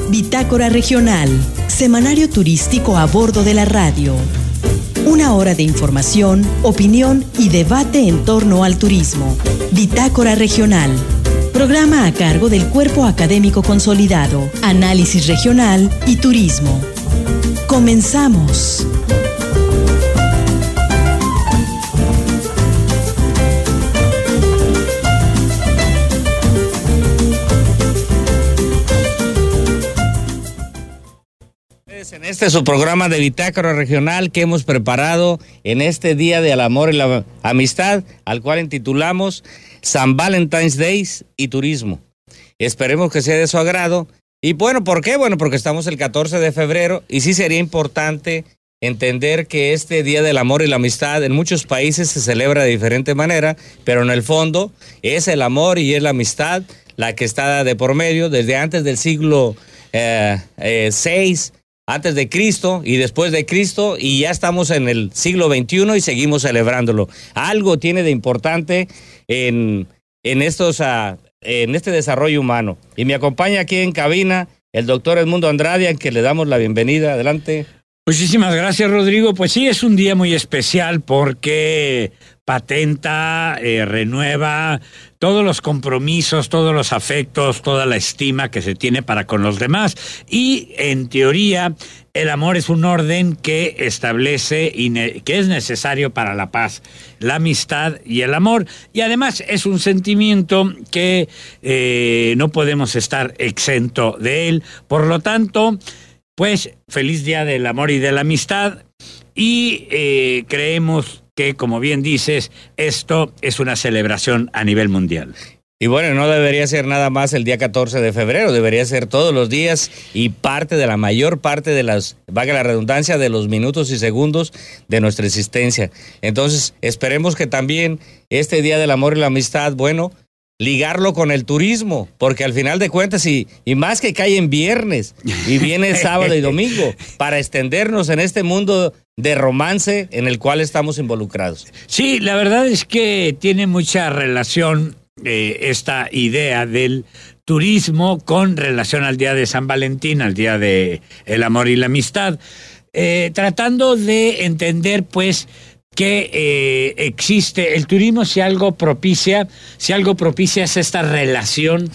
Bitácora Regional, semanario turístico a bordo de la radio. Una hora de información, opinión y debate en torno al turismo. Bitácora Regional. Programa a cargo del Cuerpo Académico Consolidado, Análisis Regional y Turismo. Comenzamos. En este su programa de Bitácora Regional que hemos preparado en este Día del Amor y la Amistad, al cual intitulamos San Valentine's Days y Turismo. Esperemos que sea de su agrado. Y bueno, ¿por qué? Bueno, porque estamos el 14 de febrero y sí sería importante entender que este Día del Amor y la Amistad en muchos países se celebra de diferente manera, pero en el fondo es el amor y es la amistad la que está de por medio desde antes del siglo VI, antes de Cristo y después de Cristo, y ya estamos en el siglo XXI y seguimos celebrándolo. Algo tiene de importante en este desarrollo humano. Y me acompaña aquí en cabina el doctor Edmundo Andrade, a quien le damos la bienvenida. Adelante. Muchísimas gracias, Rodrigo. Pues sí, es un día muy especial porque patenta, renueva todos los compromisos, todos los afectos, toda la estima que se tiene para con los demás. Y en teoría, el amor es un orden que establece que es necesario para la paz, la amistad y el amor. Y además es un sentimiento que no podemos estar exento de él. Por lo tanto, pues feliz Día del Amor y de la Amistad. Y creemos que, como bien dices, esto es una celebración a nivel mundial. Y bueno, no debería ser nada más el día 14 de febrero, debería ser todos los días y parte de la mayor parte de valga la redundancia, de los minutos y segundos de nuestra existencia. Entonces, esperemos que también este Día del Amor y la Amistad, bueno, ligarlo con el turismo, porque al final de cuentas, y más que cae en viernes, y viene sábado y domingo, para extendernos en este mundo de romance en el cual estamos involucrados. Sí, la verdad es que tiene mucha relación esta idea del turismo con relación al Día de San Valentín, al Día de el Amor y la Amistad, tratando de entender, pues, que existe el turismo si algo propicia es esta relación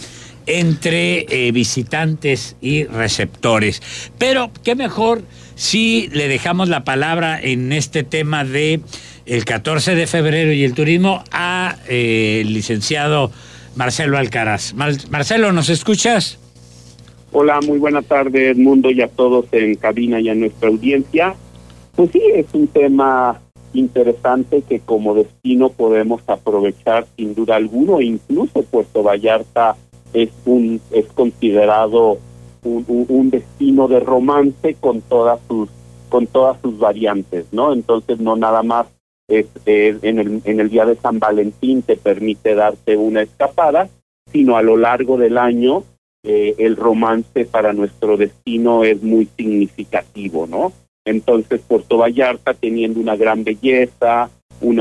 entre visitantes y receptores. Pero qué mejor si le dejamos la palabra en este tema de el 14 de febrero y el turismo a el licenciado Marcelo Alcaraz. Marcelo, ¿nos escuchas? Hola, muy buena tarde, Edmundo, y a todos en cabina y a nuestra audiencia. Pues sí, es un tema interesante que como destino podemos aprovechar sin duda alguna. Incluso Puerto Vallarta es considerado un destino de romance con todas sus variantes, ¿no? Entonces no nada más en el día de San Valentín te permite darte una escapada, sino a lo largo del año el romance para nuestro destino es muy significativo, ¿no? Entonces Puerto Vallarta, teniendo una gran belleza, un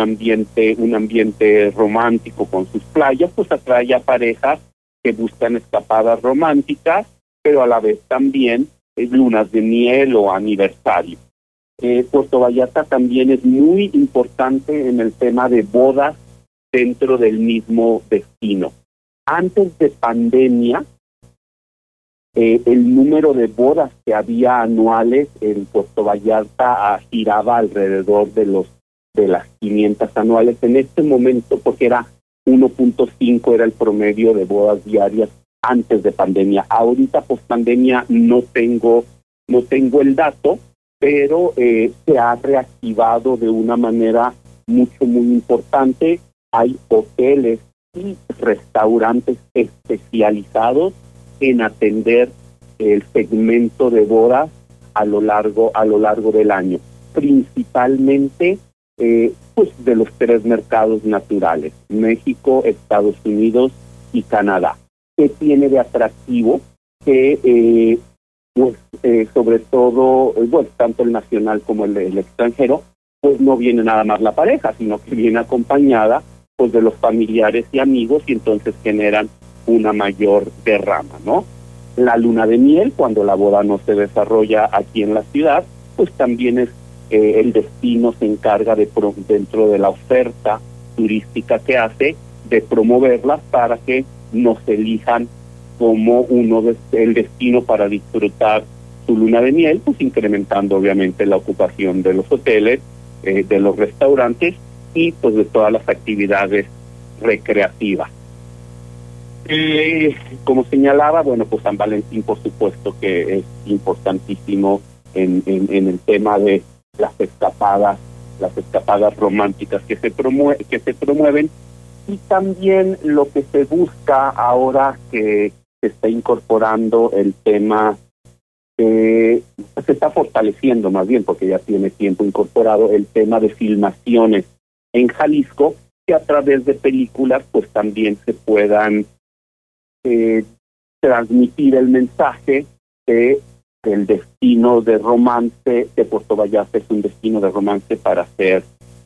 ambiente romántico con sus playas, pues atrae a parejas que buscan escapadas románticas, pero a la vez también lunas de miel o aniversario. Puerto Vallarta también es muy importante en el tema de bodas dentro del mismo destino. Antes de pandemia, el número de bodas que había anuales en Puerto Vallarta giraba alrededor de las 500 anuales. En este momento, porque era 1.5 era el promedio de bodas diarias antes de pandemia. Ahorita, post pandemia, no tengo el dato, pero se ha reactivado de una manera muy importante. Hay hoteles y restaurantes especializados en atender el segmento de bodas a lo largo del año, principalmente pues de los 3 mercados naturales: México, Estados Unidos y Canadá. ¿Qué tiene de atractivo? Que sobre todo, tanto el nacional como el extranjero, pues no viene nada más la pareja, sino que viene acompañada pues de los familiares y amigos, y entonces generan una mayor derrama, ¿no? La luna de miel, cuando la boda no se desarrolla aquí en la ciudad, pues también es el destino se encarga dentro de la oferta turística que hace, de promoverlas para que nos elijan como el destino para disfrutar su luna de miel, pues incrementando obviamente la ocupación de los hoteles, de los restaurantes y pues de todas las actividades recreativas. Como señalaba, bueno, pues San Valentín por supuesto que es importantísimo en el tema de las escapadas románticas que se promueven, y también lo que se busca ahora que se está incorporando el tema, se está fortaleciendo más bien, porque ya tiene tiempo incorporado el tema de filmaciones en Jalisco, que a través de películas pues también se puedan transmitir el mensaje de el destino de romance de Puerto Vallarta es un destino de romance para ser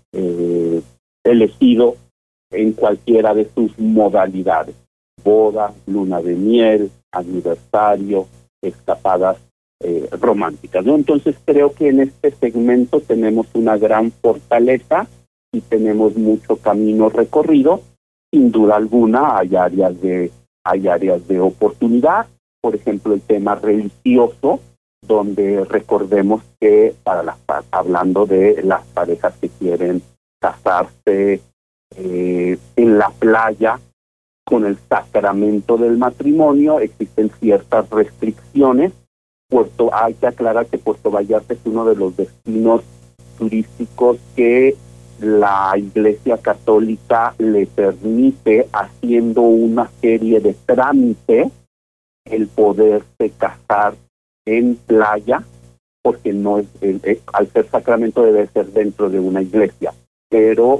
elegido en cualquiera de sus modalidades: boda, luna de miel, aniversario, escapadas románticas, ¿no? Entonces creo que en este segmento tenemos una gran fortaleza y tenemos mucho camino recorrido. Sin duda alguna hay áreas de oportunidad, por ejemplo el tema religioso, donde recordemos que hablando de las parejas que quieren casarse en la playa con el sacramento del matrimonio, existen ciertas restricciones. Hay que aclarar que Puerto Vallarta es uno de los destinos turísticos que la Iglesia Católica le permite, haciendo una serie de trámites, el poderse casar en playa, porque no es al ser sacramento debe ser dentro de una iglesia, pero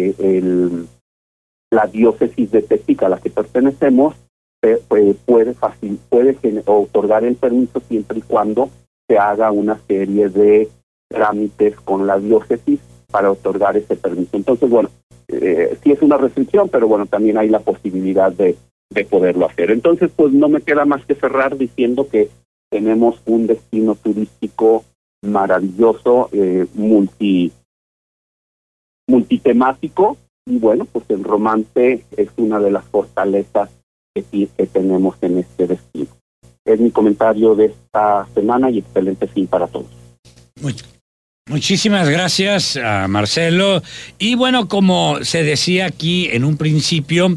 la diócesis de Tepic a la que pertenecemos puede otorgar el permiso siempre y cuando se haga una serie de trámites con la diócesis para otorgar ese permiso. Entonces, bueno, sí es una restricción, pero bueno, también hay la posibilidad de poderlo hacer. Entonces, pues no me queda más que cerrar diciendo que tenemos un destino turístico maravilloso, multitemático, y bueno, pues el romance es una de las fortalezas que tenemos en este destino. Es mi comentario de esta semana y excelente fin para todos. Muchísimas gracias a Marcelo. Y bueno, como se decía aquí en un principio,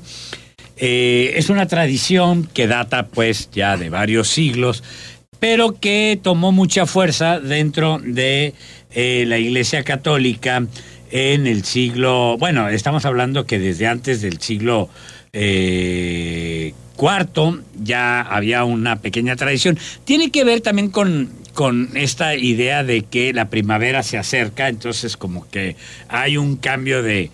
es una tradición que data pues ya de varios siglos, pero que tomó mucha fuerza dentro de la Iglesia Católica en el siglo, bueno, estamos hablando que desde antes del siglo IV ya había una pequeña tradición. Tiene que ver también con esta idea de que la primavera se acerca, entonces como que hay un cambio de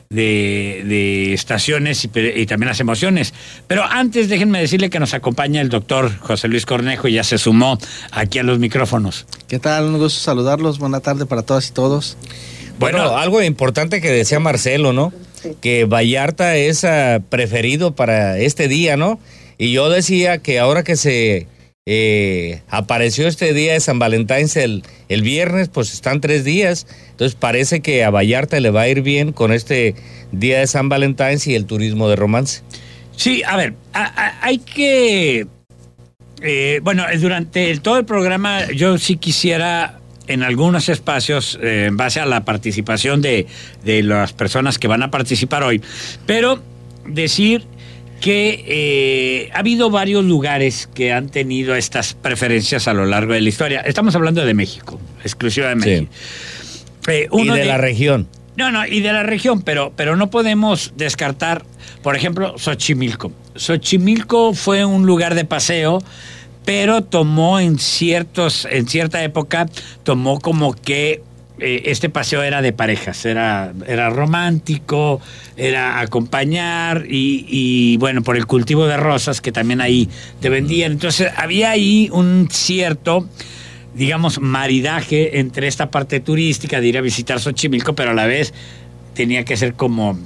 estaciones y también las emociones. Pero antes déjenme decirle que nos acompaña el doctor José Luis Cornejo y ya se sumó aquí a los micrófonos. ¿Qué tal? Un gusto saludarlos. Buena tarde para todas y todos. Bueno, algo importante que decía Marcelo, ¿no? Que Vallarta es preferido para este día, ¿no? Y yo decía que ahora que se apareció este día de San Valentín el viernes, pues están 3 días, entonces parece que a Vallarta le va a ir bien con este día de San Valentín y el turismo de romance. Sí, a ver, hay que bueno, durante todo el programa yo sí quisiera en algunos espacios, en base a la participación de las personas que van a participar hoy, pero decir que ha habido varios lugares que han tenido estas preferencias a lo largo de la historia. Estamos hablando de México, exclusivamente. Sí. Y de la región. No, y de la región, pero no podemos descartar, por ejemplo, Xochimilco. Xochimilco fue un lugar de paseo, pero tomó en cierta época, tomó como que este paseo era de parejas, era romántico, era acompañar y bueno, por el cultivo de rosas que también ahí te vendían. Entonces había ahí un cierto, digamos, maridaje entre esta parte turística de ir a visitar Xochimilco, pero a la vez tenía que ser como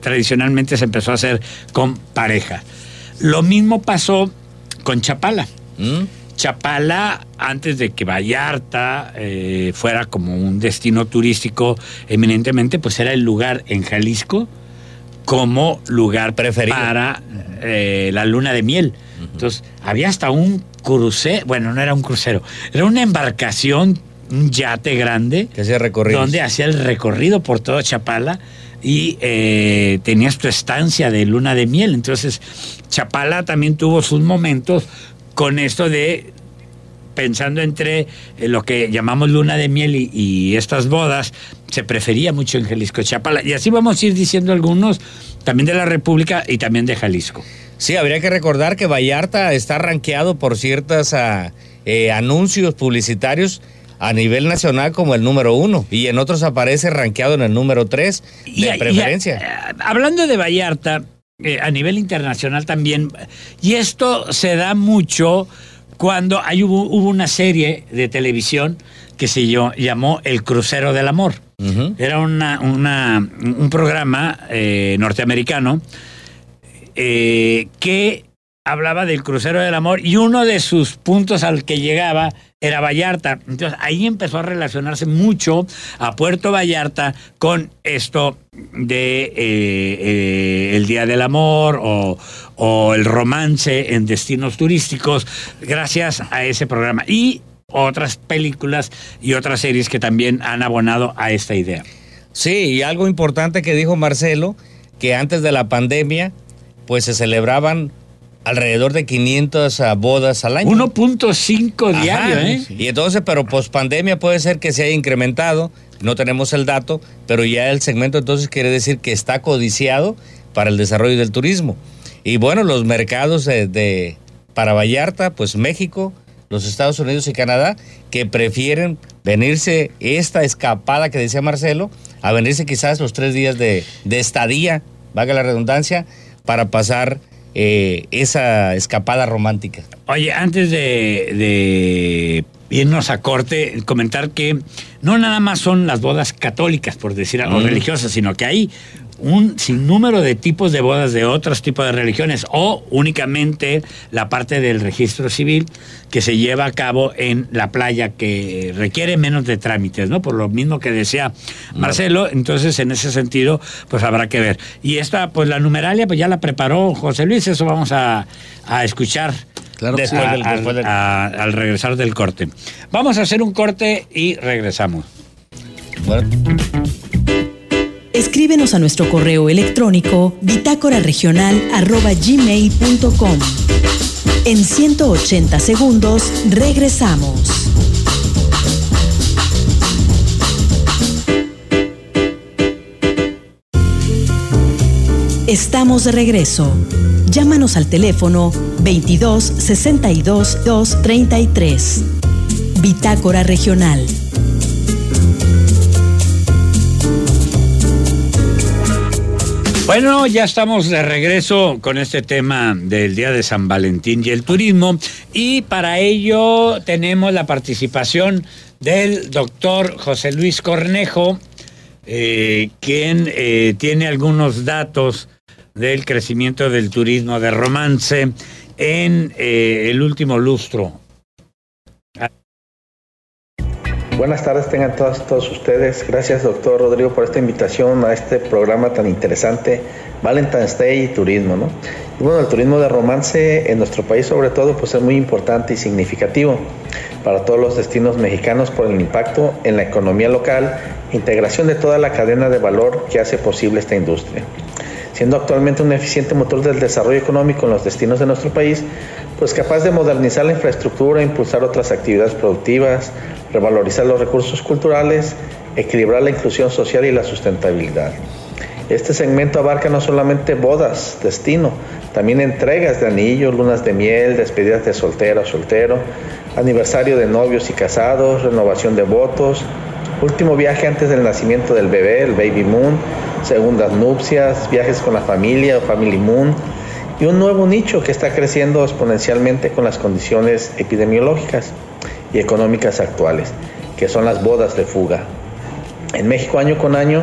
tradicionalmente se empezó a hacer con pareja. Lo mismo pasó con Chapala. Chapala, antes de que Vallarta fuera como un destino turístico eminentemente, pues era el lugar en Jalisco como lugar preferido para la luna de miel. Entonces, había hasta un crucero, bueno, no era un crucero, era una embarcación, un yate grande, que hacía recorridos, donde hacía el recorrido por todo Chapala y tenías tu estancia de luna de miel. Entonces, Chapala también tuvo sus momentos con esto de, pensando entre lo que llamamos luna de miel y estas bodas, se prefería mucho en Jalisco Chapala. Y así vamos a ir diciendo algunos, también de la República y también de Jalisco. Sí, habría que recordar que Vallarta está rankeado por ciertos anuncios publicitarios a nivel nacional como el número 1, y en otros aparece rankeado en el número 3 de preferencia. Hablando de Vallarta, a nivel internacional también, y esto se da mucho cuando hubo una serie de televisión que se llamó El Crucero del Amor. Uh-huh. Era un programa norteamericano que hablaba del Crucero del Amor, y uno de sus puntos al que llegaba era Vallarta. Entonces ahí empezó a relacionarse mucho a Puerto Vallarta con esto de el Día del Amor o el romance en destinos turísticos, gracias a ese programa y otras películas y otras series que también han abonado a esta idea. Sí, y algo importante que dijo Marcelo, que antes de la pandemia pues se celebraban alrededor de 500 bodas al año. 1.5 diario, ¿eh? Y entonces, pero pospandemia puede ser que se haya incrementado, no tenemos el dato, pero ya el segmento entonces quiere decir que está codiciado para el desarrollo del turismo. Y bueno, los mercados para Vallarta, pues México, los Estados Unidos y Canadá, que prefieren venirse esta escapada que decía Marcelo, a venirse quizás los 3 días de estadía, valga la redundancia, para pasar esa escapada romántica. Oye, antes de irnos a corte, comentar que no nada más son las bodas católicas, por decir algo, religiosas, sino que hay un sinnúmero de tipos de bodas de otros tipos de religiones, o únicamente la parte del registro civil que se lleva a cabo en la playa, que requiere menos de trámites, ¿no? Por lo mismo que decía Marcelo. Entonces, en ese sentido, pues habrá que ver. Y esta, pues la numeralia, pues ya la preparó José Luis, eso vamos a escuchar. Claro, después al regresar del corte. Vamos a hacer un corte y regresamos. Bueno. Escríbenos a nuestro correo electrónico bitácoraregional@gmail.com. En 180 segundos regresamos. Estamos de regreso. Llámanos al teléfono 22 62 233. Bitácora Regional. Bueno, ya estamos de regreso con este tema del Día de San Valentín y el turismo, y para ello tenemos la participación del doctor José Luis Cornejo, quien tiene algunos datos del crecimiento del turismo de romance en el último lustro. Buenas tardes, tengan todos ustedes. Gracias, doctor Rodrigo, por esta invitación a este programa tan interesante, Valentine's Day y turismo, ¿no? Y bueno, el turismo de romance en nuestro país, sobre todo, pues es muy importante y significativo para todos los destinos mexicanos por el impacto en la economía local, integración de toda la cadena de valor que hace posible esta industria. Siendo actualmente un eficiente motor del desarrollo económico en los destinos de nuestro país, pues capaz de modernizar la infraestructura, impulsar otras actividades productivas, revalorizar los recursos culturales, equilibrar la inclusión social y la sustentabilidad. Este segmento abarca no solamente bodas, destino, también entregas de anillos, lunas de miel, despedidas de soltera o soltero, aniversario de novios y casados, renovación de votos, último viaje antes del nacimiento del bebé, el baby moon, segundas nupcias, viajes con la familia o family moon, y un nuevo nicho que está creciendo exponencialmente con las condiciones epidemiológicas y económicas actuales, que son las bodas de fuga. En México, año con año,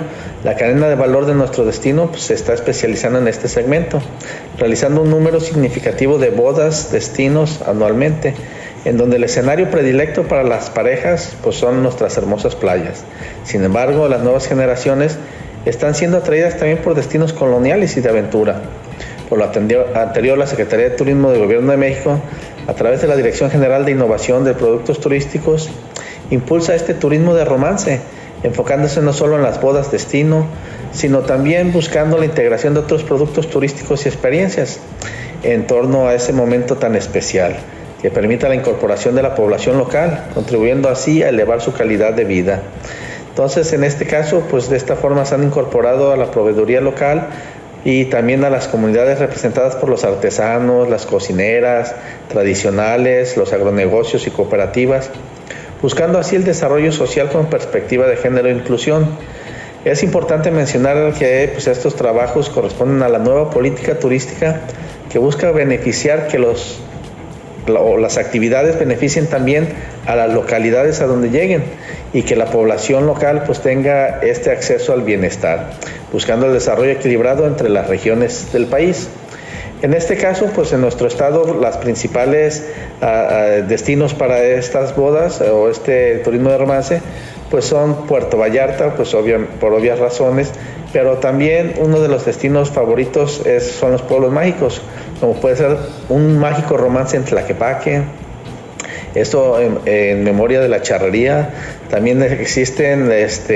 La cadena de valor de nuestro destino pues, se está especializando en este segmento, realizando un número significativo de bodas, destinos anualmente, en donde el escenario predilecto para las parejas pues, son nuestras hermosas playas. Sin embargo, las nuevas generaciones están siendo atraídas también por destinos coloniales y de aventura. Por lo anterior, la Secretaría de Turismo del Gobierno de México, a través de la Dirección General de Innovación de Productos Turísticos, impulsa este turismo de romance, enfocándose no solo en las bodas destino, sino también buscando la integración de otros productos turísticos y experiencias en torno a ese momento tan especial, que permita la incorporación de la población local, contribuyendo así a elevar su calidad de vida. Entonces, en este caso, pues de esta forma se han incorporado a la proveeduría local y también a las comunidades representadas por los artesanos, las cocineras tradicionales, los agronegocios y cooperativas, buscando así el desarrollo social con perspectiva de género e inclusión. Es importante mencionar que pues, estos trabajos corresponden a la nueva política turística que busca beneficiar que las actividades beneficien también a las localidades a donde lleguen y que la población local pues tenga este acceso al bienestar, buscando el desarrollo equilibrado entre las regiones del país. En este caso, pues en nuestro estado, las principales destinos para estas bodas o este turismo de romance, pues son Puerto Vallarta, pues por obvias razones, pero también uno de los destinos favoritos son los pueblos mágicos, como puede ser un mágico romance en Tlaquepaque, esto en memoria de la charrería. También existen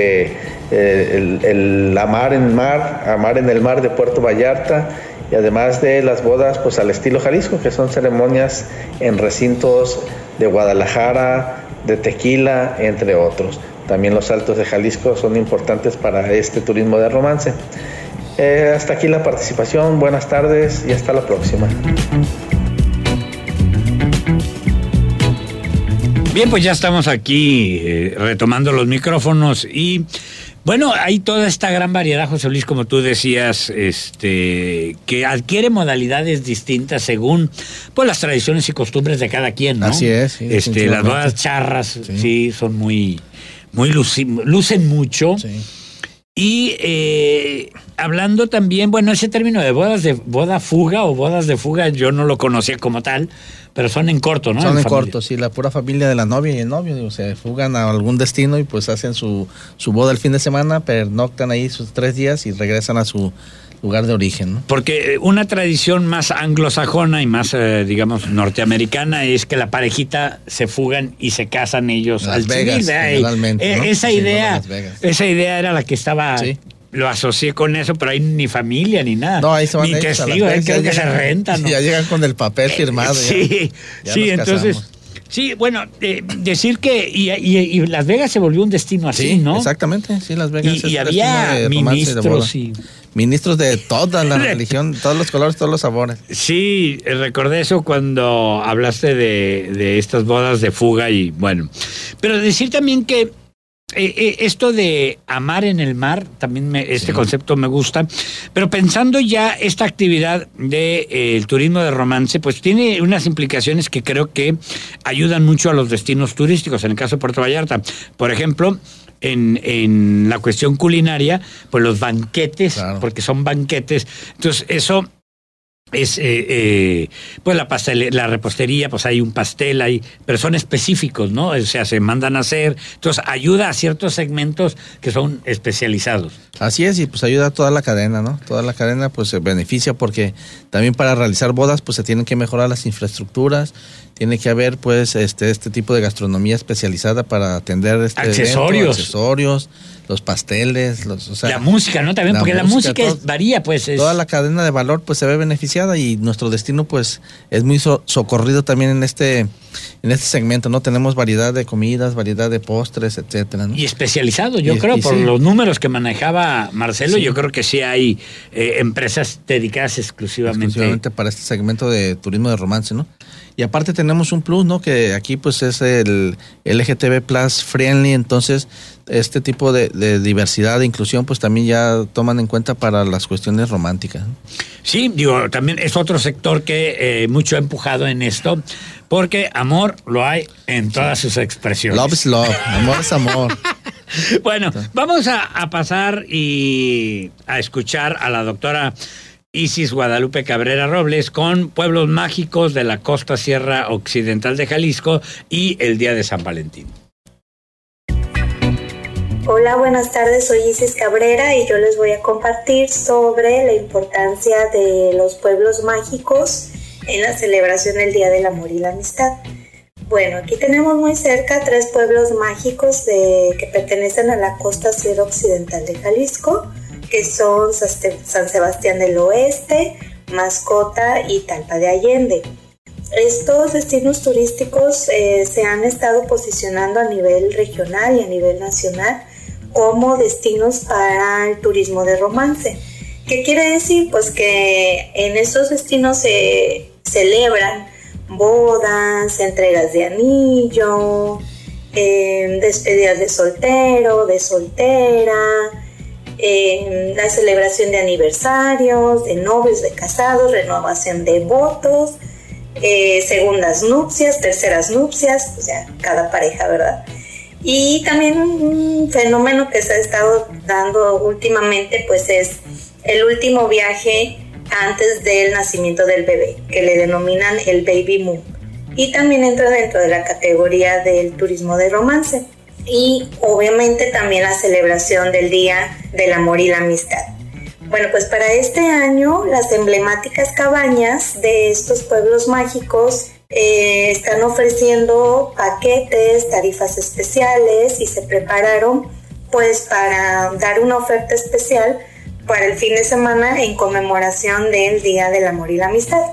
el amar en el mar de Puerto Vallarta, y además de las bodas pues al estilo Jalisco, que son ceremonias en recintos de Guadalajara, de Tequila, entre otros. También los Altos de Jalisco son importantes para este turismo de romance. Hasta aquí la participación, buenas tardes y hasta la próxima. Bien, pues ya estamos aquí retomando los micrófonos y bueno, hay toda esta gran variedad, José Luis, como tú decías, que adquiere modalidades distintas según pues las tradiciones y costumbres de cada quien, ¿no? Así es. Sí, las bodas charras, sí son muy lucen mucho. Sí. Y hablando también, bueno, ese término de boda fuga o bodas de fuga, yo no lo conocía como tal, pero son en corto, ¿no? Son en corto, sí, la pura familia de la novia y el novio, se fugan a algún destino y pues hacen su boda el fin de semana, pernoctan ahí sus 3 días y regresan a su lugar de origen, ¿no? Porque una tradición más anglosajona y más, digamos, norteamericana es que la parejita se fugan y se casan ellos Las Vegas, generalmente, ¿no? Esa idea era la que estaba... Sí. Lo asocié con eso, pero hay ni familia ni nada. No, ahí se van ni testigos, que se rentan, ¿no? Ya llegan con el papel firmado. Sí, entonces... Sí, bueno, decir que y Las Vegas se volvió un destino así, sí, ¿no? Exactamente, sí, Las Vegas. Y había ministros ministros de toda la religión, todos los colores, todos los sabores. Sí, recordé eso cuando hablaste de estas bodas de fuga y bueno. Pero decir también que esto de amar en el mar, también este concepto me gusta, pero pensando ya esta actividad el turismo de romance, pues tiene unas implicaciones que creo que ayudan mucho a los destinos turísticos, en el caso de Puerto Vallarta. Por ejemplo, en la cuestión culinaria, pues los banquetes, claro, porque son banquetes, entonces eso... es pues la repostería, pues hay un pastel, pero son específicos, ¿no? O sea, se mandan a hacer, entonces ayuda a ciertos segmentos que son especializados. Así es, y pues ayuda a toda la cadena, ¿no? Toda la cadena pues se beneficia porque también para realizar bodas pues se tienen que mejorar las infraestructuras, tiene que haber pues este tipo de gastronomía especializada para atender accesorios, los pasteles, la música, ¿no? También, porque la música varía, pues. Toda la cadena de valor pues se ve beneficiada y nuestro destino pues es muy socorrido también en este segmento, ¿no? Tenemos variedad de comidas, variedad de postres, etcétera, ¿no? Y especializado, yo creo, por los números que manejaba Marcelo, yo creo que sí hay empresas dedicadas exclusivamente para este segmento de turismo de romance, ¿no? Y aparte tenemos un plus, ¿no? Que aquí pues es el LGTB Plus friendly, entonces este tipo de diversidad, de inclusión, pues también ya toman en cuenta para las cuestiones románticas, ¿no? Sí, digo, también es otro sector que mucho ha empujado en esto, porque amor lo hay en todas sus expresiones. Love is love, amor es amor. Bueno, vamos a pasar y a escuchar a la doctora Isis Guadalupe Cabrera Robles con Pueblos Mágicos de la Costa Sierra Occidental de Jalisco y el Día de San Valentín. Hola, buenas tardes, soy Isis Cabrera y yo les voy a compartir sobre la importancia de los pueblos mágicos en la celebración del Día del Amor y la Amistad. Bueno, aquí tenemos muy cerca 3 pueblos mágicos que pertenecen a la Costa Sierra Occidental de Jalisco, que son San Sebastián del Oeste, Mascota y Talpa de Allende. Estos destinos turísticos se han estado posicionando a nivel regional y a nivel nacional como destinos para el turismo de romance. ¿Qué quiere decir? Pues que en estos destinos se celebran bodas, entregas de anillo, despedidas de soltero, de soltera, la celebración de aniversarios, de novios, de casados, renovación de votos, segundas nupcias, terceras nupcias, pues ya cada pareja, ¿verdad? Y también un fenómeno que se ha estado dando últimamente, pues es el último viaje antes del nacimiento del bebé, que le denominan el baby boom, y también entra dentro de la categoría del turismo de romance, y obviamente también la celebración del Día del Amor y la Amistad. Bueno, pues para este año las emblemáticas cabañas de estos pueblos mágicos están ofreciendo paquetes, tarifas especiales, y se prepararon pues para dar una oferta especial para el fin de semana en conmemoración del Día del Amor y la Amistad.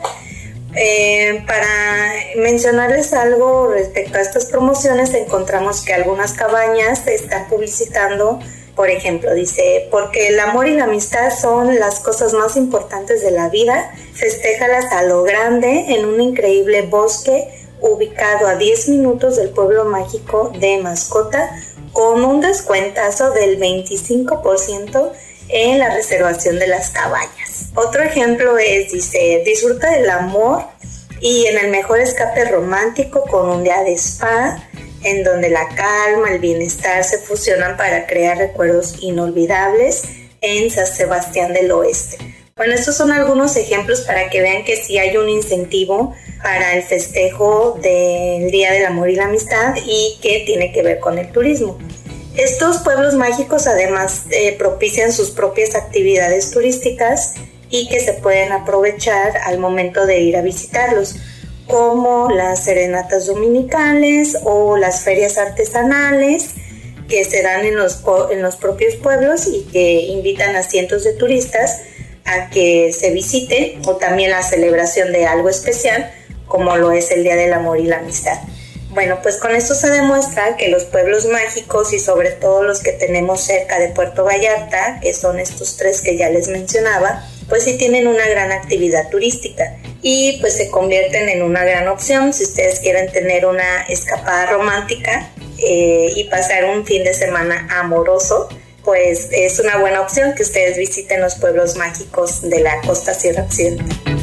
Para mencionarles algo respecto a estas promociones, encontramos que algunas cabañas están publicitando, por ejemplo, dice: porque el amor y la amistad son las cosas más importantes de la vida, festéjalas a lo grande en un increíble bosque ubicado a 10 minutos del pueblo mágico de Mascota, con un descuentazo del 25% en la reservación de las cabañas. Otro ejemplo es, dice: disfruta del amor y en el mejor escape romántico con un día de spa, en donde la calma, el bienestar se fusionan para crear recuerdos inolvidables en San Sebastián del Oeste. Bueno, estos son algunos ejemplos para que vean que sí hay un incentivo para el festejo del Día del Amor y la Amistad y que tiene que ver con el turismo. Estos pueblos mágicos además propician sus propias actividades turísticas y que se pueden aprovechar al momento de ir a visitarlos, como las serenatas dominicales o las ferias artesanales que se dan en los propios pueblos y que invitan a cientos de turistas a que se visiten, o también la celebración de algo especial como lo es el Día del Amor y la Amistad. Bueno, pues con esto se demuestra que los pueblos mágicos, y sobre todo los que tenemos cerca de Puerto Vallarta, que son estos 3 que ya les mencionaba, pues sí tienen una gran actividad turística y pues se convierten en una gran opción si ustedes quieren tener una escapada romántica y pasar un fin de semana amoroso. Pues es una buena opción que ustedes visiten los pueblos mágicos de la Costa Sierra Occidental.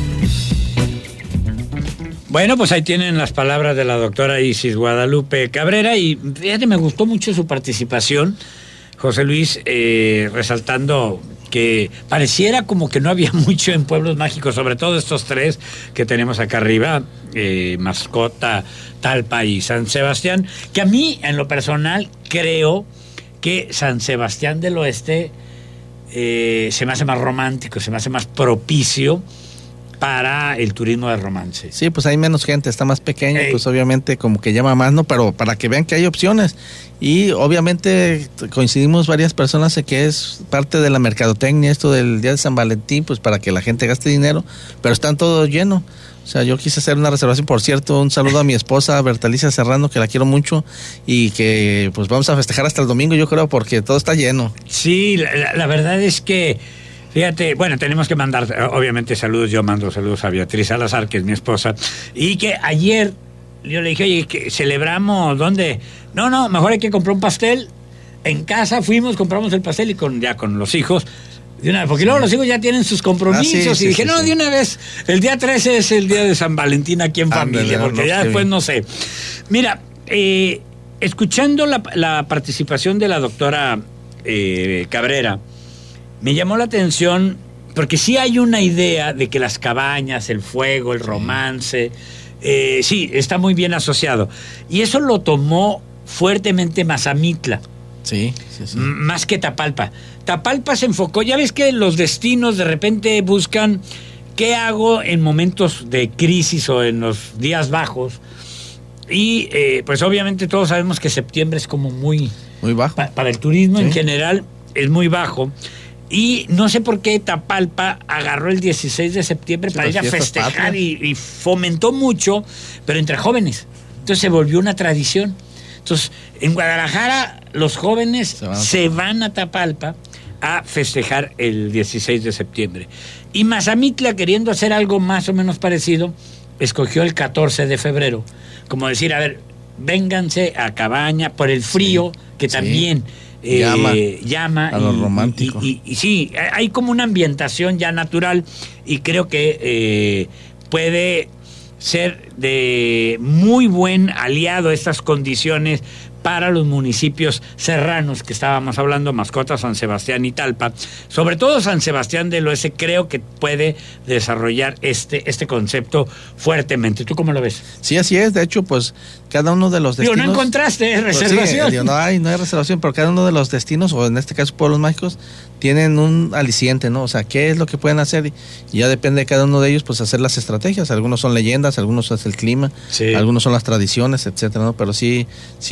Bueno, pues ahí tienen las palabras de la doctora Isis Guadalupe Cabrera, y fíjate, me gustó mucho su participación, José Luis, resaltando que pareciera como que no había mucho en pueblos mágicos, sobre todo estos 3 que tenemos acá arriba, Mascota, Talpa y San Sebastián, que a mí, en lo personal, creo que San Sebastián del Oeste se me hace más romántico, se me hace más propicio para el turismo de romance. Sí, pues hay menos gente, está más pequeño, pues obviamente como que llama más, ¿no? Pero para que vean que hay opciones. Y obviamente coincidimos varias personas en que es parte de la mercadotecnia esto del Día de San Valentín, pues para que la gente gaste dinero, pero están todo lleno. O sea, yo quise hacer una reservación, por cierto, un saludo a mi esposa Bertalicia Serrano, que la quiero mucho, y que pues vamos a festejar hasta el domingo, yo creo, porque todo está lleno. Sí, la verdad es que fíjate, bueno, tenemos que mandar, obviamente, saludos. Yo mando saludos a Beatriz Salazar, que es mi esposa, y que ayer yo le dije: oye, ¿que celebramos dónde? No, mejor hay que comprar un pastel. En casa fuimos, compramos el pastel, y con los hijos, de una vez, porque luego los hijos ya tienen sus compromisos, y dije, de una vez, el día 13 es el día de San Valentín aquí en familia, porque ya después no sé. Mira, escuchando la participación de la doctora Cabrera, me llamó la atención porque sí hay una idea de que las cabañas, el fuego, el romance, sí, está muy bien asociado. Y eso lo tomó fuertemente Mazamitla. Sí. Más que Tapalpa. Tapalpa se enfocó, ya ves que los destinos de repente buscan qué hago en momentos de crisis o en los días bajos. Y pues obviamente todos sabemos que septiembre es como muy bajo. Para el turismo en general es muy bajo. Y no sé por qué Tapalpa agarró el 16 de septiembre para ir a festejar y fomentó mucho, pero entre jóvenes. Entonces se volvió una tradición. Entonces, en Guadalajara los jóvenes se van a Tapalpa a festejar el 16 de septiembre. Y Mazamitla, queriendo hacer algo más o menos parecido, escogió el 14 de febrero. Como decir, a ver, vénganse a Cabaña por el frío, que también llama a los románticos. Y sí, hay como una ambientación ya natural y creo que puede ser de muy buen aliado estas condiciones para los municipios serranos que estábamos hablando, Mascota, San Sebastián y Talpa. Sobre todo San Sebastián del Oeste creo que puede desarrollar este concepto fuertemente. ¿Tú cómo lo ves? Sí, así es. De hecho, pues cada uno de los destinos... no encontraste reservación. Pues, no hay reservación, pero cada uno de los destinos, o en este caso pueblos mágicos, tienen un aliciente, ¿no? O sea, ¿qué es lo que pueden hacer? Y ya depende de cada uno de ellos, pues hacer las estrategias. Algunos son leyendas, algunos es el clima, algunos son las tradiciones, etcétera, ¿no? Pero sí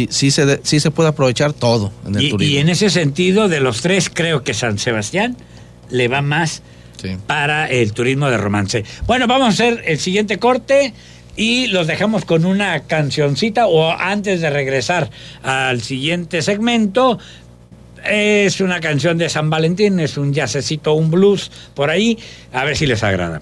se puede aprovechar todo en el turismo. Y en ese sentido, de los tres, creo que San Sebastián le va más para el turismo de romance. Bueno, vamos a hacer el siguiente corte y los dejamos con una cancioncita, o antes de regresar al siguiente segmento. Es una canción de San Valentín, es un jazzecito, un blues por ahí, a ver si les agrada.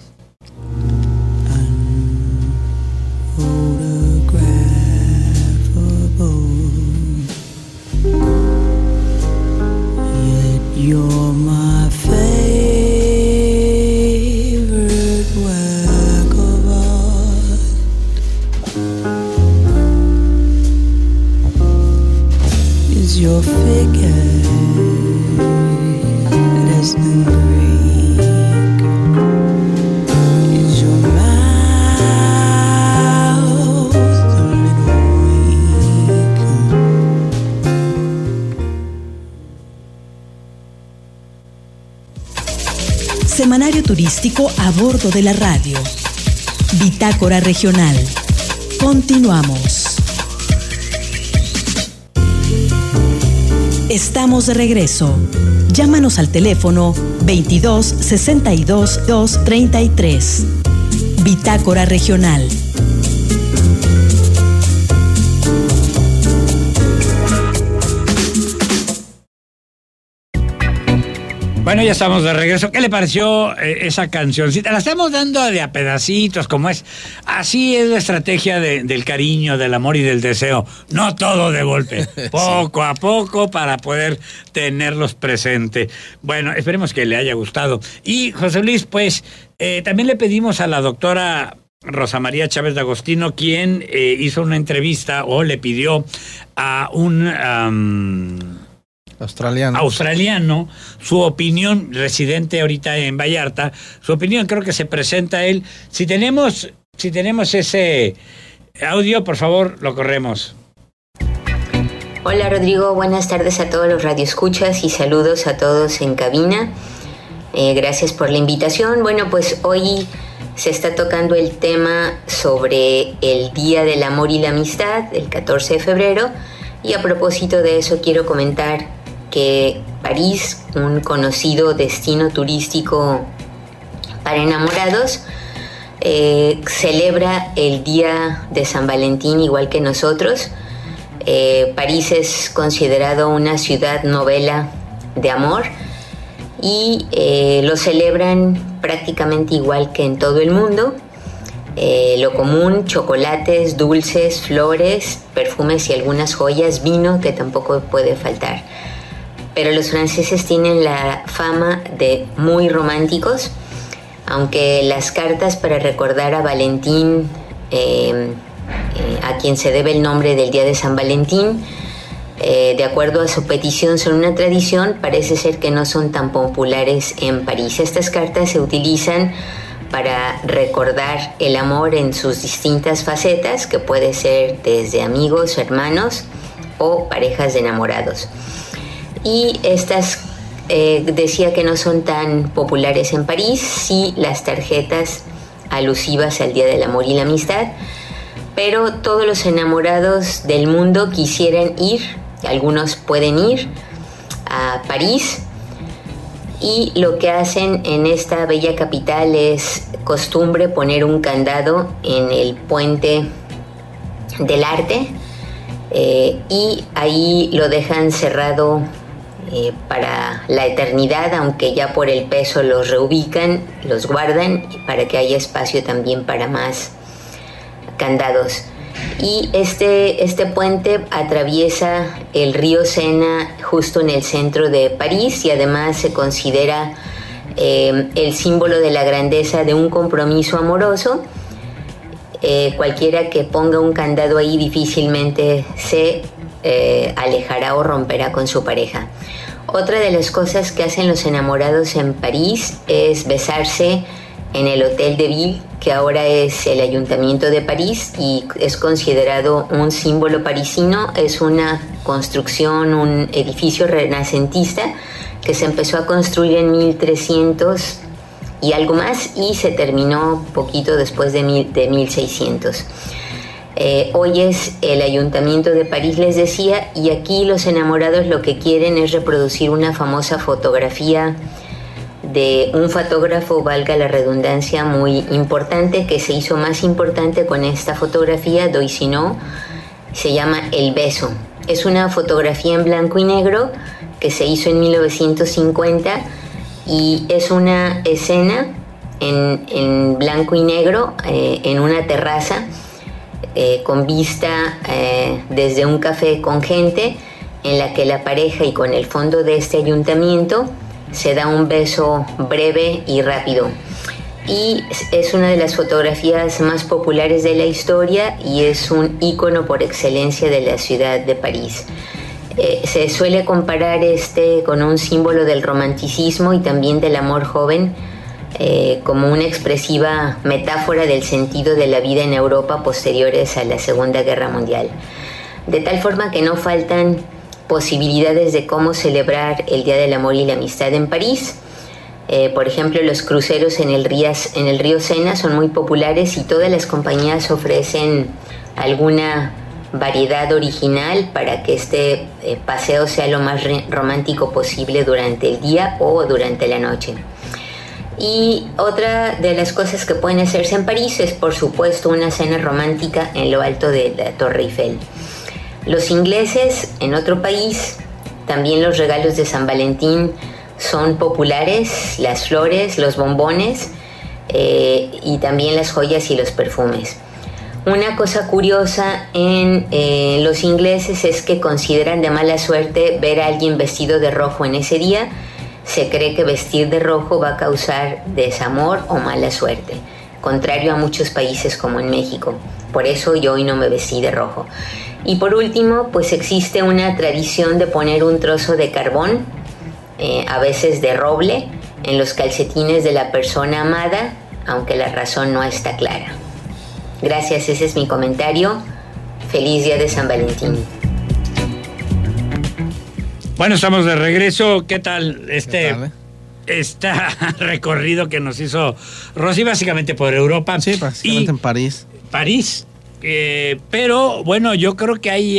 You're my favorite work of art. Is your figure less than Greek? Is your mouth a little weak? Semanario turístico a bordo de la radio. Bitácora regional. Continuamos. Estamos de regreso. Llámanos al teléfono 22 62 233. Bitácora regional. Bueno, ya estamos de regreso. ¿Qué le pareció esa cancioncita? La estamos dando de a pedacitos, como es. Así es la estrategia del cariño, del amor y del deseo. No todo de golpe. Poco a poco para poder tenerlos presente. Bueno, esperemos que le haya gustado. Y José Luis, pues, también le pedimos a la doctora Rosa María Chávez de Agostino, quien hizo una entrevista o le pidió a un... australiano, su opinión, residente ahorita en Vallarta, su opinión, creo que se presenta él. Si tenemos ese audio, por favor, lo corremos. Hola Rodrigo, buenas tardes a todos los radioescuchas y saludos a todos en cabina. Gracias por la invitación. Bueno, pues hoy se está tocando el tema sobre el Día del Amor y la Amistad, el 14 de febrero, y a propósito de eso quiero comentar que París, un conocido destino turístico para enamorados, celebra el Día de San Valentín igual que nosotros. París es considerado una ciudad novela de amor y lo celebran prácticamente igual que en todo el mundo. Lo común: chocolates, dulces, flores, perfumes y algunas joyas, vino que tampoco puede faltar. Pero los franceses tienen la fama de muy románticos, aunque las cartas para recordar a Valentín, a a quien se debe el nombre del Día de San Valentín. De acuerdo a su petición, son una tradición, parece ser que no son tan populares en París. Estas cartas se utilizan para recordar el amor en sus distintas facetas, que puede ser desde amigos, hermanos o parejas de enamorados. Y estas decía que no son tan populares en París, sí las tarjetas alusivas al Día del Amor y la Amistad, pero todos los enamorados del mundo quisieran ir, algunos pueden ir a París, y lo que hacen en esta bella capital es costumbre poner un candado en el puente del Arte, y ahí lo dejan cerrado para la eternidad, aunque ya por el peso los reubican, los guardan para que haya espacio también para más candados. Y este puente atraviesa el río Sena justo en el centro de París, y además se considera el símbolo de la grandeza de un compromiso amoroso. Cualquiera que ponga un candado ahí difícilmente se alejará o romperá con su pareja. Otra de las cosas que hacen los enamorados en París es besarse en el Hotel de Ville, que ahora es el Ayuntamiento de París y es considerado un símbolo parisino. Es una construcción, un edificio renacentista que se empezó a construir en 1300 y algo más, y se terminó poquito después de 1600. Hoy es el Ayuntamiento de París, les decía, y aquí los enamorados lo que quieren es reproducir una famosa fotografía de un fotógrafo, valga la redundancia, muy importante, que se hizo más importante con esta fotografía, Doisneau, se llama El Beso. Es una fotografía en blanco y negro que se hizo en 1950 y es una escena en blanco y negro en una terraza con vista desde un café con gente, en la que la pareja, y con el fondo de este ayuntamiento, se da un beso breve y rápido. Y es una de las fotografías más populares de la historia y es un ícono por excelencia de la ciudad de París. Se suele comparar con un símbolo del romanticismo y también del amor joven, como una expresiva metáfora del sentido de la vida en Europa posteriores a la Segunda Guerra Mundial. De tal forma que no faltan posibilidades de cómo celebrar el Día del Amor y la Amistad en París. Por ejemplo, los cruceros en el río Sena son muy populares y todas las compañías ofrecen alguna variedad original para que este paseo sea lo más romántico posible durante el día o durante la noche. Y otra de las cosas que pueden hacerse en París es, por supuesto, una cena romántica en lo alto de la Torre Eiffel. Los ingleses, en otro país, también los regalos de San Valentín son populares, las flores, los bombones y también las joyas y los perfumes. Una cosa curiosa en los ingleses es que consideran de mala suerte ver a alguien vestido de rojo en ese día. Se cree que vestir de rojo va a causar desamor o mala suerte, contrario a muchos países como en México. Por eso yo hoy no me vestí de rojo. Y por último, pues existe una tradición de poner un trozo de carbón, a veces de roble, en los calcetines de la persona amada, aunque la razón no está clara. Gracias, ese es mi comentario. Feliz Día de San Valentín. Bueno, estamos de regreso. ¿Qué tal este recorrido que nos hizo Rosy, básicamente por Europa? Sí, básicamente en París. París. Pero bueno, yo creo que hay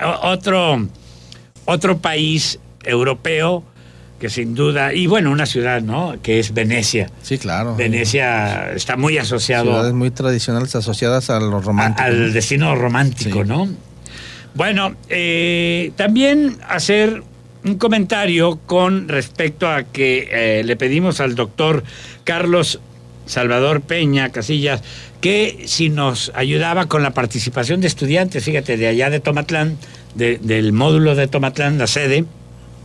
otro país europeo que sin duda, y bueno, una ciudad, ¿no?, que es Venecia. Sí, claro. Venecia está muy asociado. Ciudades muy tradicionales asociadas a lo romántico. Al destino romántico, sí, ¿no? Bueno, también hacer un comentario con respecto a que le pedimos al doctor Carlos Salvador Peña Casillas que si nos ayudaba con la participación de estudiantes, fíjate, de allá de Tomatlán, del módulo de Tomatlán, la sede.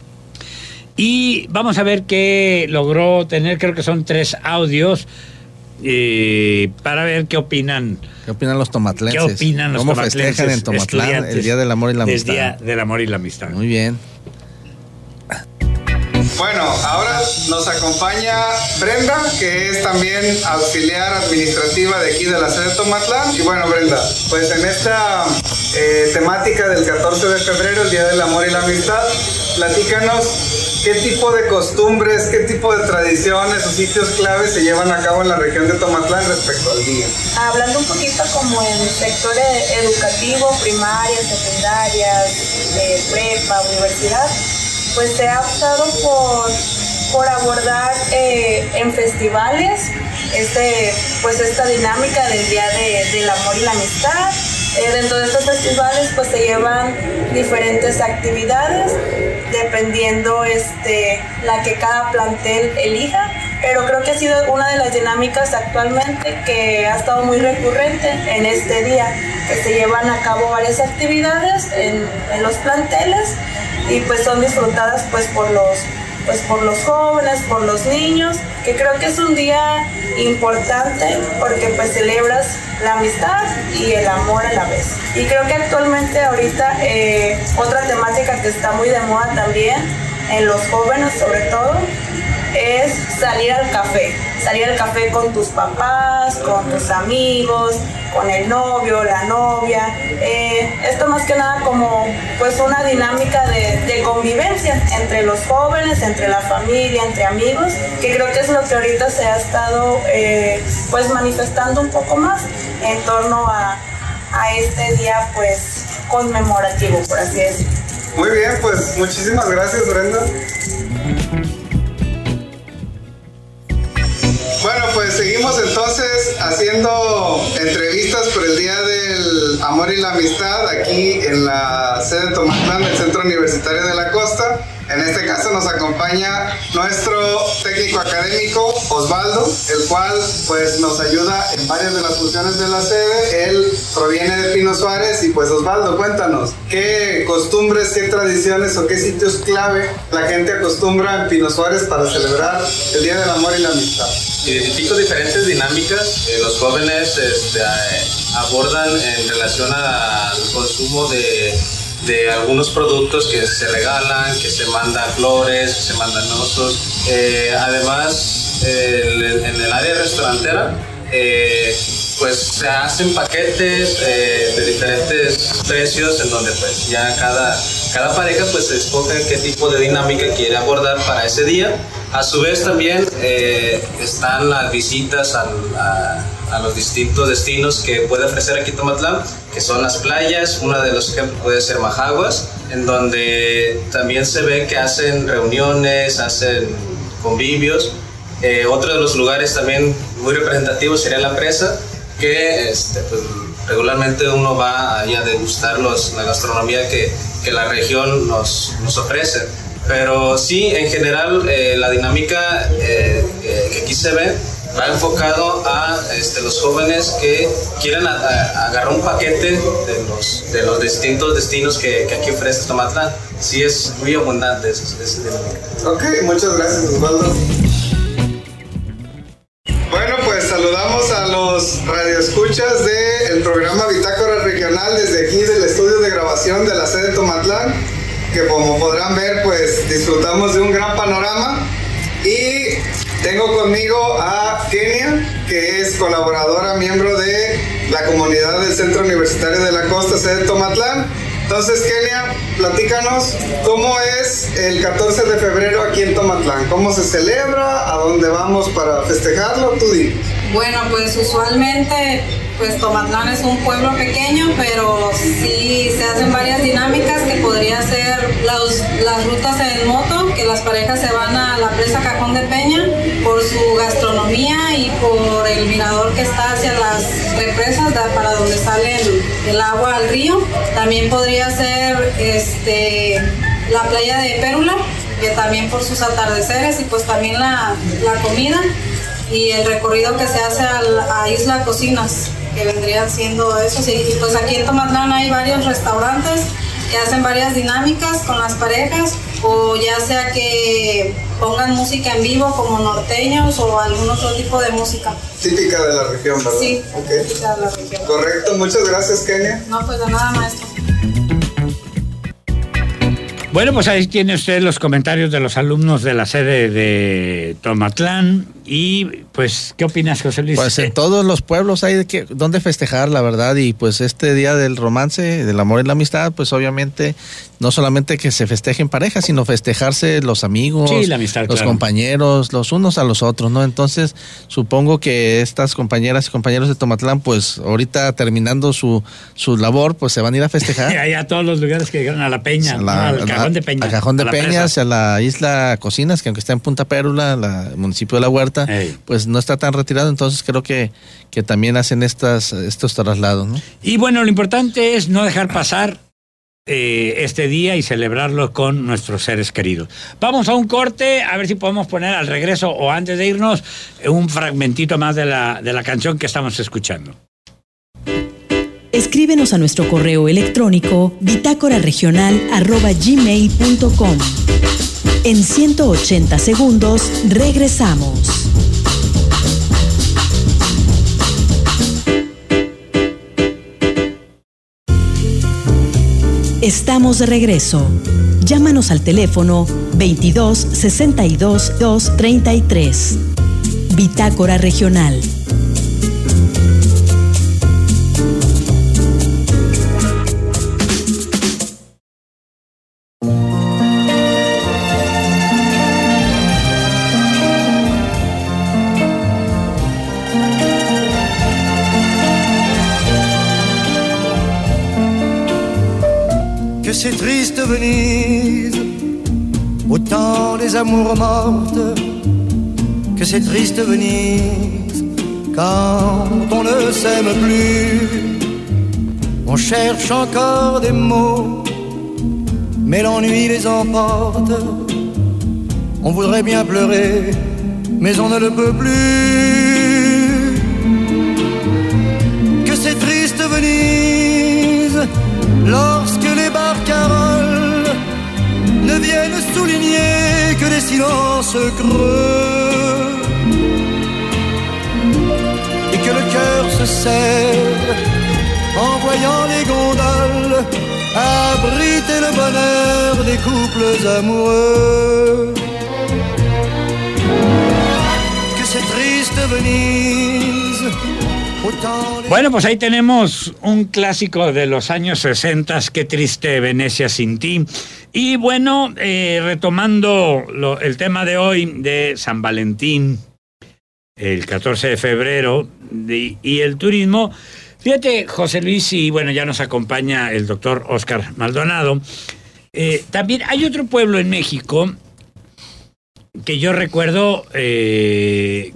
Y vamos a ver qué logró tener, creo que son 3 audios. para ver qué opinan. ¿Qué opinan los tomatlenses? ¿Qué opinan los ¿Cómo tomatlenses festejan en Tomatlán el Día del Amor y la Amistad? El Día del Amor y la Amistad. Muy bien. Bueno, ahora nos acompaña Brenda, que es también auxiliar administrativa de aquí de la sede de Tomatlán. Y bueno, Brenda, pues en esta temática del 14 de febrero, el Día del Amor y la Amistad, platícanos qué tipo de costumbres, qué tipo de tradiciones o sitios claves se llevan a cabo en la región de Tomatlán respecto al día. Hablando un poquito como en el sector educativo, primaria, secundaria, prepa, universidad, pues se ha optado por abordar en festivales pues esta dinámica del Día del Amor y la Amistad. Dentro de estos festivales pues se llevan diferentes actividades dependiendo la que cada plantel elija, pero creo que ha sido una de las dinámicas actualmente que ha estado muy recurrente en este día, que se llevan a cabo varias actividades en los planteles y pues son disfrutadas pues por los jóvenes, por los niños, que creo que es un día importante porque pues celebras la amistad y el amor a la vez. Y creo que actualmente ahorita otra temática que está muy de moda también en los jóvenes sobre todo es salir al café con tus papás, con tus amigos, con el novio, la novia. Esto más que nada como pues una dinámica de convivencia entre los jóvenes, entre la familia, entre amigos, que creo que es lo que ahorita se ha estado pues manifestando un poco más en torno a este día pues conmemorativo, por así decirlo. Muy bien, pues muchísimas gracias, Brenda. Bueno, pues seguimos entonces haciendo entrevistas por el Día del Amor y la Amistad aquí en la sede de Tomatlán del Centro Universitario de la Costa. En este caso nos acompaña nuestro técnico académico Osvaldo, el cual pues nos ayuda en varias de las funciones de la sede. Él proviene de Pino Suárez y pues Osvaldo, cuéntanos, ¿qué costumbres, qué tradiciones o qué sitios clave la gente acostumbra en Pino Suárez para celebrar el Día del Amor y la Amistad? Identifico diferentes dinámicas que los jóvenes abordan en relación al consumo de algunos productos que se regalan, que se mandan flores, que se mandan osos. Además, en el área restaurantera, pues se hacen paquetes de diferentes precios en donde pues ya cada pareja pues escoge qué tipo de dinámica quiere abordar para ese día. A su vez también están las visitas a los distintos destinos que puede ofrecer aquí Tomatlán, que son las playas. Uno de los ejemplos puede ser Majaguas, en donde también se ve que hacen reuniones, hacen convivios. Otro de los lugares también muy representativos sería la presa, que pues, regularmente uno va ahí a degustar la gastronomía que la región nos ofrece. Pero sí, en general, la dinámica que aquí se ve va enfocado a los jóvenes que quieren agarrar un paquete de los distintos destinos que aquí ofrece Tomatlán. Sí, es muy abundante esa dinámica. Ok, muchas gracias, Osvaldo. Bueno, pues saludamos a los radioescuchas del programa Bitácora Regional desde aquí del estudio de grabación de la sede de Tomatlán, que como podrán ver, pues disfrutamos de un gran panorama. Y tengo conmigo a Kenia, que es colaboradora, miembro de la comunidad del Centro Universitario de la Costa, sede de Tomatlán. Entonces, Kenia, platícanos cómo es el 14 de febrero aquí en Tomatlán. ¿Cómo se celebra? ¿A dónde vamos para festejarlo? Tú dinos. Bueno, pues usualmente pues Tomatlán es un pueblo pequeño, pero sí se hacen varias dinámicas que podría ser las rutas en moto, que las parejas se van a la presa Cajón de Peña por su gastronomía y por el mirador que está hacia las represas para donde sale el agua al río. También podría ser la playa de Pérula, que también por sus atardeceres y pues también la comida y el recorrido que se hace a Isla Cocinas, que vendrían siendo esos. Y pues aquí en Tomatlán hay varios restaurantes que hacen varias dinámicas con las parejas, o ya sea que pongan música en vivo como norteños o algún otro tipo de música. Típica de la región, ¿verdad? Sí, okay. Típica de la región. Correcto, muchas gracias, Kenia. No, pues de nada, maestro. Bueno, pues ahí tiene usted los comentarios de los alumnos de la sede de Tomatlán. Y pues, ¿qué opinas, José Luis? Pues en todos los pueblos hay donde festejar, la verdad, y pues este día del romance, del amor y la amistad, pues obviamente no solamente que se festeje en pareja, sino festejarse los amigos, sí, la amistad, los claro. compañeros, los unos a los otros, ¿no? Entonces, supongo que estas compañeras y compañeros de Tomatlán, pues ahorita terminando su labor, pues se van a ir a festejar. Ahí a todos los lugares que llegaron a la Peña, al Cajón de Peña. Al Cajón de a Peñas, a la isla Cocinas, que aunque está en Punta Pérula, el municipio de La Huerta, pues no está tan retirado, entonces creo que también hacen estos traslados, ¿no? Y bueno, lo importante es no dejar pasar este día y celebrarlo con nuestros seres queridos. Vamos a un corte, a ver si podemos poner al regreso o antes de irnos un fragmentito más de la canción que estamos escuchando. Escríbenos a nuestro correo electrónico bitácoraregional@gmail.com. En 180 segundos regresamos. Estamos de regreso. Llámanos al teléfono 22 62 233. Bitácora Regional. Que c'est triste Venise, au temps des amours mortes. Que c'est triste Venise, quand on ne s'aime plus. On cherche encore des mots, mais l'ennui les emporte. On voudrait bien pleurer, mais on ne le peut plus. Que c'est triste Venise, lorsque les barcaroles ne viennent souligner que des silences creux, et que le cœur se serre en voyant les gondoles abriter le bonheur des couples amoureux. Que c'est triste Venise. Bueno, pues ahí tenemos un clásico de los años 60, Qué triste Venecia sin ti. Y bueno, retomando el tema de hoy de San Valentín, el 14 de febrero, y el turismo. Fíjate, José Luis, y bueno, ya nos acompaña el doctor Oscar Maldonado. También hay otro pueblo en México que yo recuerdo que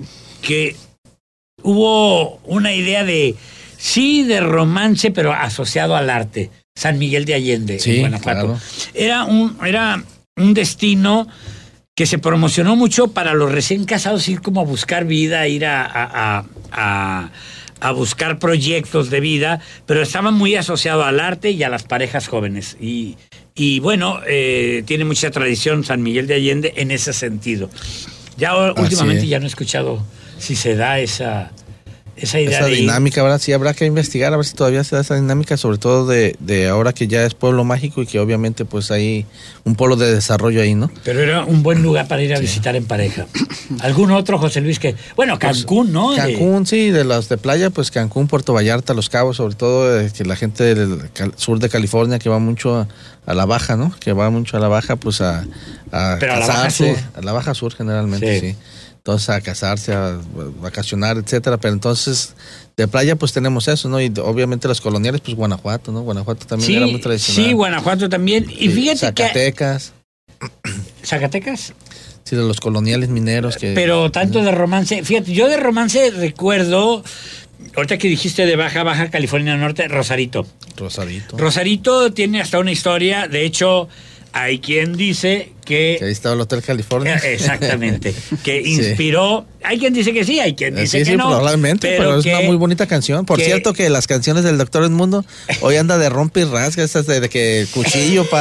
hubo una idea de romance, pero asociado al arte. San Miguel de Allende, sí, en Guanajuato. Claro. Era un destino que se promocionó mucho para los recién casados, ir como a buscar vida, ir a buscar proyectos de vida, pero estaba muy asociado al arte y a las parejas jóvenes. Y bueno, tiene mucha tradición San Miguel de Allende en ese sentido. Ya últimamente ya no he escuchado si se da esa idea, esa dinámica, ¿verdad? Sí, habrá que investigar a ver si todavía se da esa dinámica, sobre todo de ahora que ya es pueblo mágico y que obviamente pues hay un polo de desarrollo ahí, ¿no? Pero era un buen lugar para ir a visitar en pareja. ¿Algún otro, José Luis? Bueno, Cancún, ¿no? Cancún, sí, de los de playa, pues Cancún, Puerto Vallarta, Los Cabos, sobre todo que la gente del sur de California que va mucho a la baja, ¿no? Que va mucho a la baja, pues a pero casarse. A la baja sur generalmente, sí. Entonces a casarse, a vacacionar, etcétera, pero entonces de playa pues tenemos eso, ¿no? Y obviamente los coloniales, pues Guanajuato, ¿no? Guanajuato también era muy tradicional. Sí, Guanajuato también. Y fíjate Zacatecas. ¿Zacatecas? Sí, de los coloniales mineros que... Pero tanto de romance, fíjate, yo de romance recuerdo, ahorita que dijiste de Baja California Norte, Rosarito. Rosarito tiene hasta una historia, de hecho... Hay quien dice que ahí estaba el Hotel California. Exactamente. Que inspiró. Sí. Hay quien dice que sí, hay quien dice que no. Probablemente, pero es una muy bonita canción. Por cierto, que las canciones del Doctor Edmundo hoy anda de rompe y rasga, esas de que cuchillo para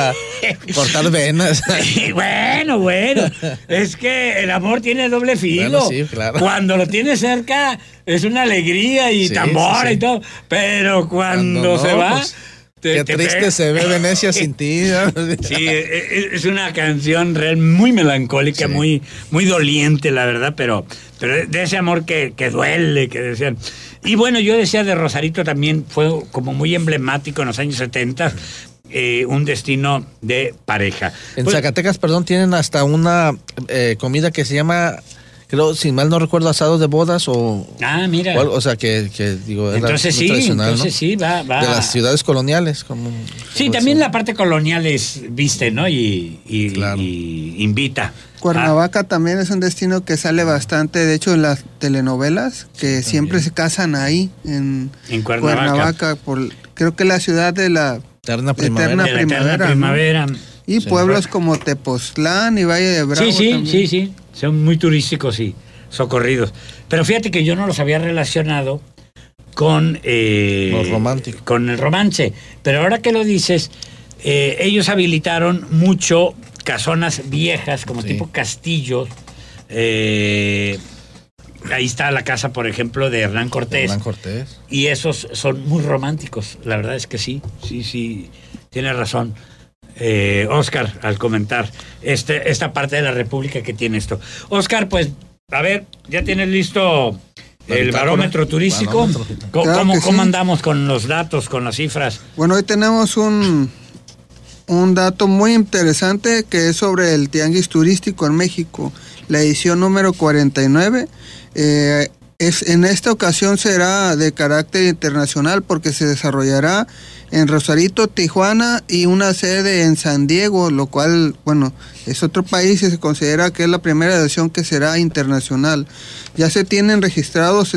Cortar venas. Y bueno, es que el amor tiene doble filo. Bueno, sí, claro. Cuando lo tienes cerca es una alegría y Sí, tambor sí. y todo, pero cuando no, se va... pues, qué triste se ve Venecia sin ti. Sí, es una canción real muy melancólica, Sí. muy doliente, la verdad, pero de ese amor que duele, que decían. Y bueno, yo decía de Rosarito también, fue como muy emblemático en los años 70, un destino de pareja. En Pues, Zacatecas, perdón, tienen hasta una comida que se llama, creo, si mal no recuerdo, asado de bodas o... mira. O sea, que digo, Entonces muy tradicional, ¿no? sí, va. De las ciudades coloniales. Sí, también la parte colonial viste, ¿no? Y invita. Cuernavaca también es un destino que sale bastante, de hecho en las telenovelas, que siempre se casan ahí, en Cuernavaca, creo que la ciudad de la Eterna primavera. ¿no? Y pueblos como Tepoztlán y Valle de Bravo. Sí, son muy turísticos y socorridos. Pero fíjate que yo no los había relacionado con lo romántico, con el romance. Pero ahora que lo dices, ellos habilitaron mucho casonas viejas, como tipo castillos. Ahí está la casa, por ejemplo, de Hernán Cortés. Y esos son muy románticos. La verdad es que sí, tiene razón. Oscar, al comentar esta parte de la República que tiene esto. Oscar, pues, a ver, ya tienes listo el barómetro turístico. ¿Cómo andamos con los datos, con las cifras? Bueno, hoy tenemos un dato muy interesante que es sobre el Tianguis Turístico en México, la edición número 49. En esta ocasión será de carácter internacional porque se desarrollará en Rosarito, Tijuana y una sede en San Diego, lo cual, bueno, es otro país y se considera que es la primera edición que será internacional. Ya se tienen registrados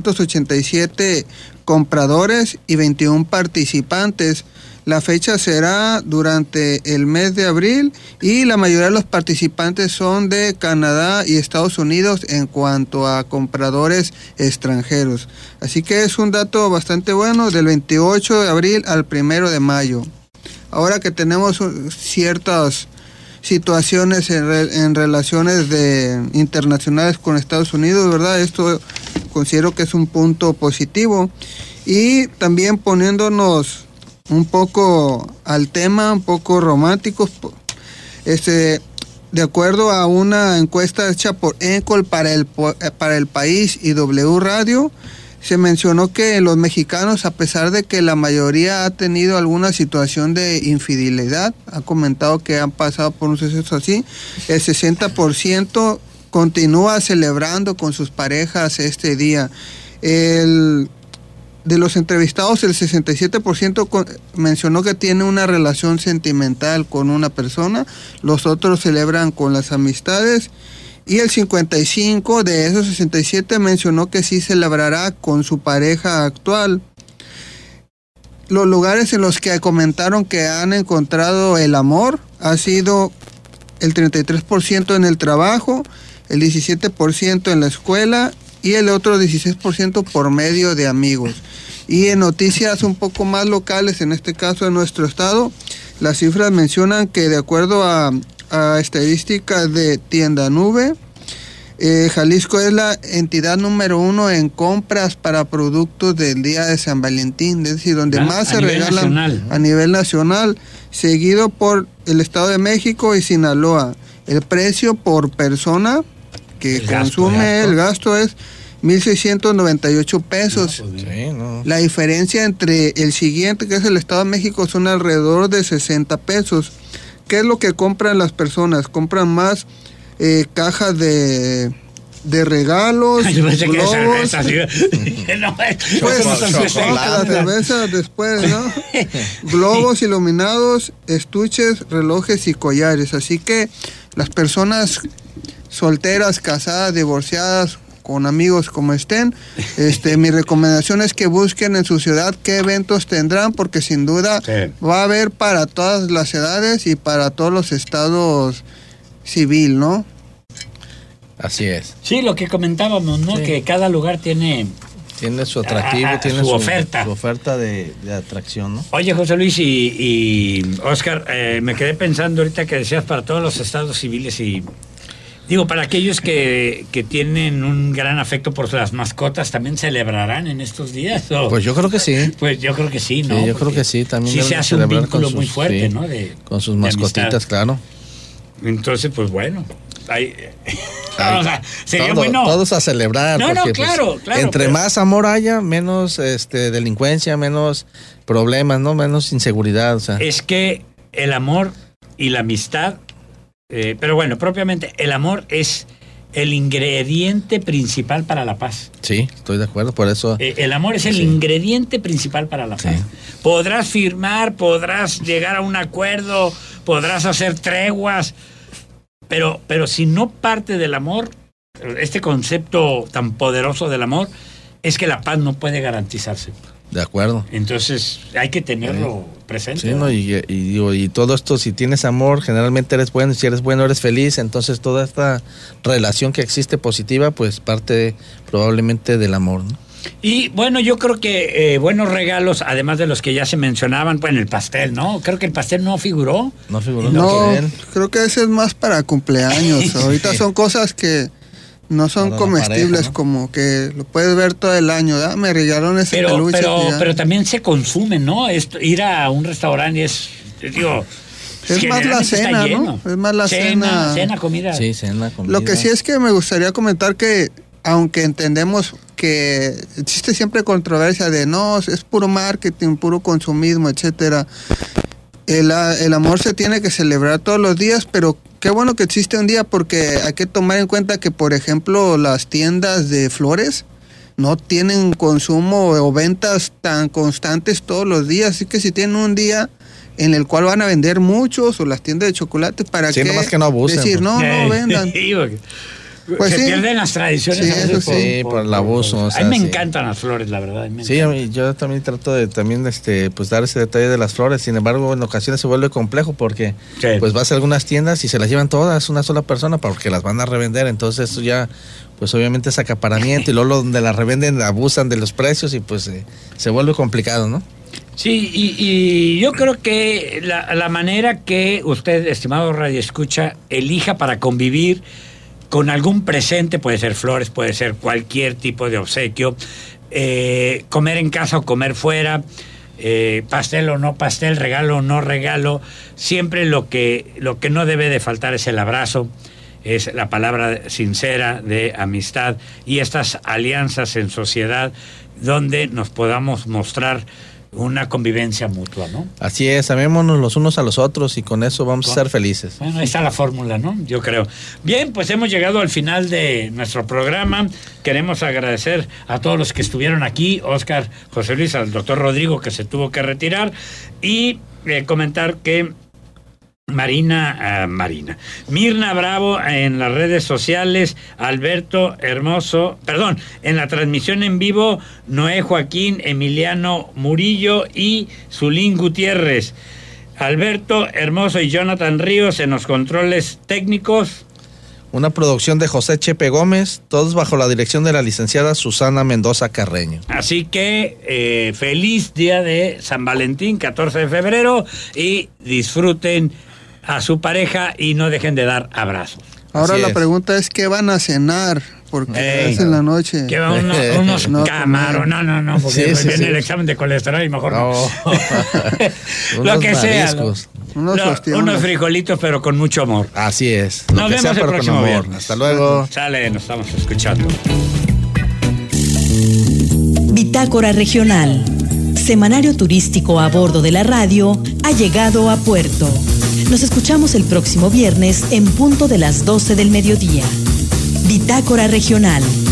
787 compradores y 21 participantes. La fecha será durante el mes de abril y la mayoría de los participantes son de Canadá y Estados Unidos en cuanto a compradores extranjeros. Así que es un dato bastante bueno, del 28 de abril al 1 de mayo. Ahora que tenemos ciertas situaciones en relaciones internacionales con Estados Unidos, ¿verdad? Esto considero que es un punto positivo. Y también poniéndonos un poco al tema, un poco románticos, de acuerdo a una encuesta hecha por Encol para el País y W Radio, se mencionó que los mexicanos, a pesar de que la mayoría ha tenido alguna situación de infidelidad, ha comentado que han pasado por un suceso así, el 60% continúa celebrando con sus parejas este día. De los entrevistados, el 67% mencionó que tiene una relación sentimental con una persona, los otros celebran con las amistades, y el 55% de esos 67 mencionó que sí celebrará con su pareja actual. Los lugares en los que comentaron que han encontrado el amor ha sido el 33% en el trabajo, el 17% en la escuela y el otro 16% por medio de amigos. Y en noticias un poco más locales, en este caso en nuestro estado, las cifras mencionan que de acuerdo a estadísticas de Tienda Nube, Jalisco es la entidad número 1 en compras para productos del día de San Valentín, es decir, donde más se regalan nacional, ¿no? A nivel nacional, seguido por el Estado de México y Sinaloa. El precio por persona que consume el gasto es 1,698 pesos. No, pues, sí, no. La diferencia entre el siguiente, que es el Estado de México, son alrededor de 60 pesos. ¿Qué es lo que compran las personas? Compran más cajas de regalos, globos. Cerveza, ¿sí? No, pues la cerveza después, ¿no? Globos iluminados, estuches, relojes y collares. Así que las personas solteras, casadas, divorciadas, con amigos como estén, mi recomendación es que busquen en su ciudad qué eventos tendrán, porque sin duda va a haber para todas las edades y para todos los estados civil, ¿no? Así es. Sí, lo que comentábamos, ¿no? Sí. Que cada lugar tiene Tiene su atractivo, tiene su oferta. Su oferta de atracción, ¿no? Oye, José Luis y Oscar, me quedé pensando ahorita que decías para todos los estados civiles y... Digo, para aquellos que tienen un gran afecto por las mascotas, ¿también celebrarán en estos días? ¿O? Pues yo creo que sí. Pues yo creo que sí, ¿no? Sí, yo creo que sí. También sí se hace un vínculo muy fuerte, ¿no? Con sus mascotitas, amistad. claro. Entonces, pues bueno. O sea, sería bueno. Todos a celebrar. No, porque, claro. Entre más amor haya, menos delincuencia, menos problemas, ¿no? Menos inseguridad. O sea. Es que el amor y la amistad, pero bueno, propiamente el amor es el ingrediente principal para la paz. Sí, estoy de acuerdo, por eso. El amor es el ingrediente principal para la paz. Sí. Podrás firmar, podrás llegar a un acuerdo, podrás hacer treguas, pero si no parte del amor, este concepto tan poderoso del amor, es que la paz no puede garantizarse. De acuerdo. Entonces hay que tenerlo presente. Sí, ¿no? Y todo esto, si tienes amor, generalmente eres bueno, y si eres bueno, eres feliz. Entonces toda esta relación que existe positiva, pues parte probablemente del amor, ¿no? Y bueno, yo creo que buenos regalos, además de los que ya se mencionaban, pues en el pastel, ¿no? Creo que el pastel no figuró. No figuró. No, creo que ese es más para cumpleaños. Ahorita son cosas que no son para comestibles, pareja, ¿no? Como que lo puedes ver todo el año. ¿verdad? Me regalaron ese peluche. Pero también se consume, ¿no? Ir a un restaurante es, digo... Es más la cena, ¿no? Es más la cena. Cena, comida. Sí, cena, comida. Lo que sí es que me gustaría comentar que, aunque entendemos que existe siempre controversia de no, es puro marketing, puro consumismo, etcétera. El amor se tiene que celebrar todos los días, pero qué bueno que existe un día, porque hay que tomar en cuenta que, por ejemplo, las tiendas de flores no tienen consumo o ventas tan constantes todos los días, así que si tienen un día en el cual van a vender muchos, o las tiendas de chocolate, ¿para qué nomás que no abusen, decir, pues. no vendan? Pues se pierden las tradiciones. Sí, por el abuso. O sea, a mí me encantan las flores, la verdad. Sí, a mí, yo también trato de pues dar ese detalle de las flores. Sin embargo, en ocasiones se vuelve complejo porque pues vas a algunas tiendas y se las llevan todas una sola persona porque las van a revender. Entonces eso ya, pues obviamente es acaparamiento y luego donde las revenden abusan de los precios y pues se vuelve complicado, ¿no? Sí, y yo creo que la manera que usted, estimado radioescucha, elija para convivir con algún presente, puede ser flores, puede ser cualquier tipo de obsequio, comer en casa o comer fuera, pastel o no pastel, regalo o no regalo, siempre lo que no debe de faltar es el abrazo, es la palabra sincera de amistad y estas alianzas en sociedad donde nos podamos mostrar una convivencia mutua, ¿no? Así es, amémonos los unos a los otros y con eso vamos a ser felices. Bueno, ahí está la fórmula, ¿no? Yo creo. Bien, pues hemos llegado al final de nuestro programa. Queremos agradecer a todos los que estuvieron aquí, Oscar, José Luis, al doctor Rodrigo, que se tuvo que retirar, y comentar que Mirna Bravo en las redes sociales, Alberto Hermoso, en la transmisión en vivo, Noé Joaquín, Emiliano Murillo y Zulín Gutiérrez, Alberto Hermoso y Jonathan Ríos en los controles técnicos. Una producción de José Chepe Gómez, todos bajo la dirección de la licenciada Susana Mendoza Carreño. Así que feliz día de San Valentín, 14 de febrero, y disfruten a su pareja y no dejen de dar abrazos. Ahora la pregunta es, ¿qué van a cenar? Porque es en la noche. Que unos camarones. No, porque viene el examen de colesterol y mejor no. Lo que sea. Unos frijolitos, pero con mucho amor. Así es. Nos vemos el próximo viernes. Hasta luego. Sale, nos estamos escuchando. Bitácora Regional, semanario turístico a bordo de la radio, ha llegado a puerto. Nos escuchamos el próximo viernes en punto de las 12 del mediodía. Bitácora Regional.